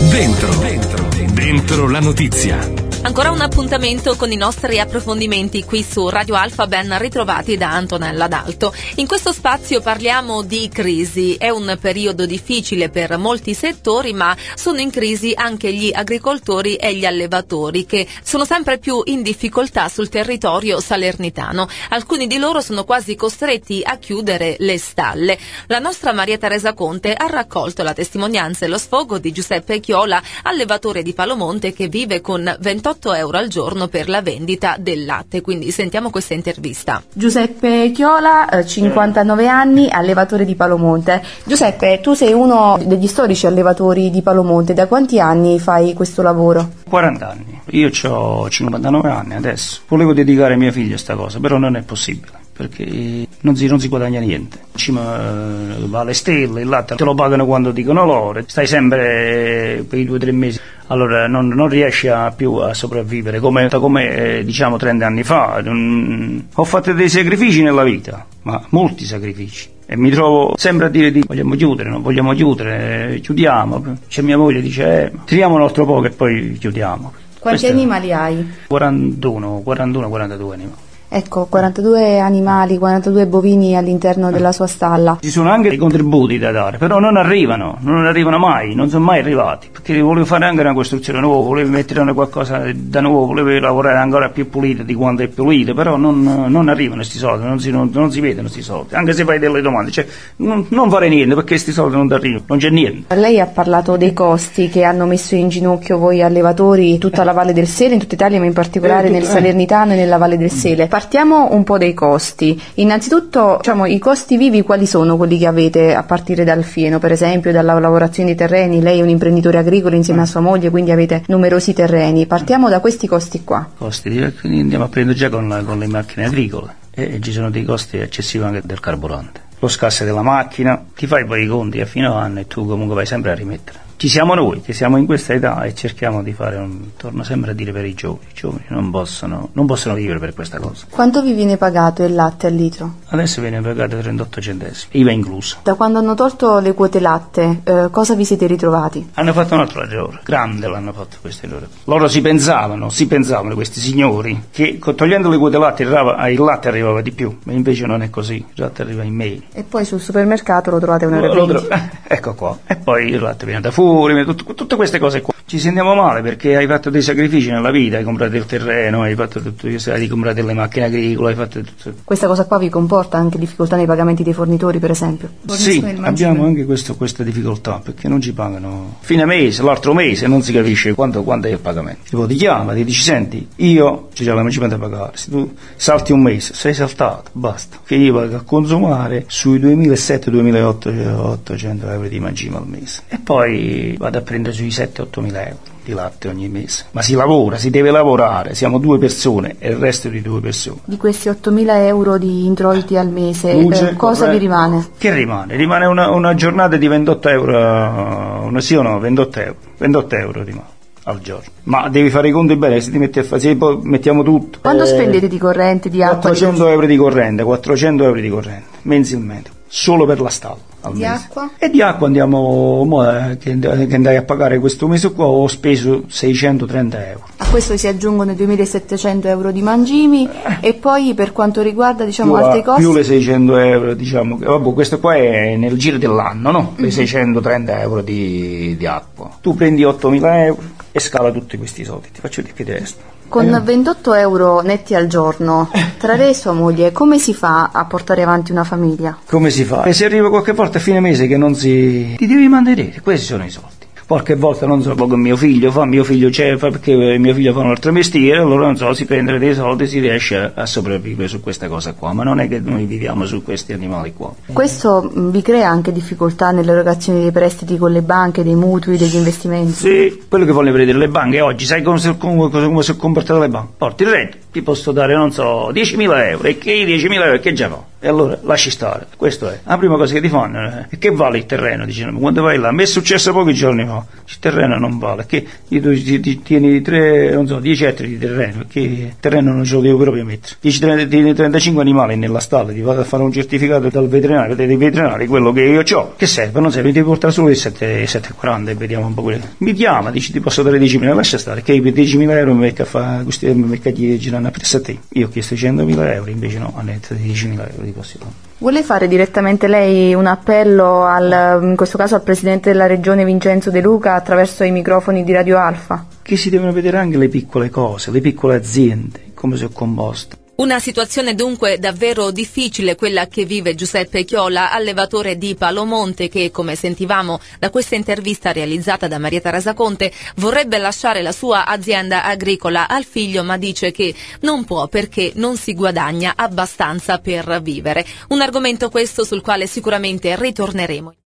Dentro la notizia. Ancora un appuntamento con i nostri approfondimenti qui su Radio Alfa, ben ritrovati da Antonella D'Alto. In questo spazio parliamo di crisi. È un periodo difficile per molti settori, ma sono in crisi anche gli agricoltori e gli allevatori, che sono sempre più in difficoltà sul territorio salernitano. Alcuni di loro sono quasi costretti a chiudere le stalle. La nostra Maria Teresa Conte ha raccolto la testimonianza e lo sfogo di Giuseppe Chiola, allevatore di Palomonte, che vive con 28 euro al giorno per la vendita del latte. Quindi sentiamo questa intervista. Giuseppe Chiola, 59 anni, allevatore di Palomonte. Giuseppe, tu sei uno degli storici allevatori di Palomonte. Da quanti anni fai questo lavoro? 40 anni. Io ho 59 anni adesso. Volevo dedicare mia figlia a sta cosa, però non è possibile, perché non si guadagna niente. Va alle stelle, il latte te lo pagano quando dicono loro, stai sempre per i 2-3 mesi, allora non riesci più a sopravvivere come diciamo 30 anni fa. Ho fatto dei sacrifici nella vita, ma molti sacrifici, e mi trovo sempre a dire vogliamo chiudere, non vogliamo chiudere, chiudiamo. C'è mia moglie dice tiriamo un altro po' che poi chiudiamo. Quanti animali hai? 42 animali. Ecco, 42 animali, 42 bovini all'interno della sua stalla. Ci sono anche dei contributi da dare, però non arrivano mai, non sono mai arrivati, perché volevo fare anche una costruzione nuova, volevo mettere qualcosa da nuovo, volevo lavorare ancora più pulito di quanto è pulito, però non arrivano questi soldi, non si vedono questi soldi, anche se fai delle domande, cioè non fare niente perché questi soldi non ti arrivano, non c'è niente. Lei ha parlato dei costi che hanno messo in ginocchio voi allevatori, tutta la Valle del Sele, in tutta Italia, ma in particolare nel Salernitano e nella Valle del Sele. Partiamo un po' dai costi. Innanzitutto, i costi vivi quali sono quelli che avete a partire dal fieno, per esempio, dalla lavorazione dei terreni? Lei è un imprenditore agricolo insieme a sua moglie, quindi avete numerosi terreni. Partiamo da questi costi qua. Andiamo a prendere già con le macchine agricole, e ci sono dei costi eccessivi anche del carburante. Lo scasso della macchina, ti fai poi i conti a fine anno e tu comunque vai sempre a rimettere. Ci siamo noi che siamo in questa età e cerchiamo di fare torno sempre a dire per i giovani non possono vivere per questa cosa. Quanto vi viene pagato il latte al litro? Adesso viene pagato 38 centesimi, IVA incluso. Da quando hanno tolto le quote latte, cosa vi siete ritrovati? Hanno fatto un altro errore, grande l'hanno fatto questo errore. Loro si pensavano questi signori che togliendo le quote latte il latte arrivava di più, ma invece non è così, il latte arriva in meno. E poi sul supermercato lo trovate €1,20. Ecco qua, e poi il latte viene da fuori. Tutte queste cose qua. Ci sentiamo male perché hai fatto dei sacrifici nella vita, hai comprato il terreno, hai comprato delle macchine agricole, hai fatto tutto. Questa cosa qua vi comporta anche difficoltà nei pagamenti dei fornitori, per esempio? Sì, abbiamo anche questa difficoltà, perché non ci pagano fine mese, l'altro mese non si capisce quanto è il pagamento. Tipo ti chiama, ti dici senti, io c'è la municipalità da pagare, se tu salti un mese, sei saltato, basta, che io vado a consumare sui 2.700-2.800 euro di mangime al mese, e poi vado a prendere sui 7-8 mila euro di latte ogni mese. Ma si deve lavorare, siamo 2 persone e il resto di 2 persone. Di questi 8.000 euro di introiti al mese, cosa vi rimane? Che rimane? Rimane una giornata di 28 euro, 28 euro rimane al giorno. Ma devi fare i conti bene, se ti metti a fare, se poi mettiamo tutto. Quando spendete di corrente, di acqua? 400 euro di corrente mensilmente, solo per la stalla. Di acqua? E di acqua andiamo, che andai a pagare questo mese qua, ho speso 630 euro. A questo si aggiungono i 2.700 euro di mangimi, e poi per quanto riguarda altri costi? Più le 600 euro, questo qua è nel giro dell'anno, no? Le 630 euro di acqua. Tu prendi 8.000 euro e scala tutti questi soldi, ti faccio dire che ti resta. Con 28 euro netti al giorno, tra lei e sua moglie, come si fa a portare avanti una famiglia? Come si fa? E se arriva qualche volta a fine mese che ti devi mantenere, questi sono i soldi. Qualche volta non so con mio figlio c'è perché mio figlio fa un altro mestiere, allora non so, si prende dei soldi, si riesce a sopravvivere su questa cosa qua, ma non è che noi viviamo su questi animali qua. Questo vi crea anche difficoltà nell'erogazione dei prestiti con le banche, dei mutui, degli investimenti? Sì, quello che vogliono vedere le banche oggi, sai come si è comportato le banche? Porti il reddito, ti posso dare, non so, 10.000 euro, e che i 10.000 euro che già no? E allora lasci stare, questo è. La prima cosa che ti fanno è che vale il terreno, dicono, quando vai là, mi è successo pochi giorni fa, il terreno non vale, che tu tieni 10 ettari di terreno, perché il terreno non ce lo devo proprio mettere. Tieni 35 animali nella stalla, ti vado a fare un certificato dal veterinario, dei veterinari, quello che io ho, che serve? Non serve, ti portare solo i 7,40 e vediamo un po' quello. Mi chiama, dici ti posso dare 10.000, lascia stare, che per 10.000 euro mi becca a fare, mi becca a girare a presa a te. Io ho chiesto 100.000 euro, invece no, hanno detto 10.000 euro. Vuole fare direttamente lei un appello in questo caso al Presidente della Regione Vincenzo De Luca attraverso i microfoni di Radio Alfa? Che si devono vedere anche le piccole cose, le piccole aziende, come sono composte. Una situazione dunque davvero difficile quella che vive Giuseppe Chiola, allevatore di Palomonte, che, come sentivamo da questa intervista realizzata da Marietta Rasaconte, vorrebbe lasciare la sua azienda agricola al figlio, ma dice che non può perché non si guadagna abbastanza per vivere. Un argomento questo sul quale sicuramente ritorneremo.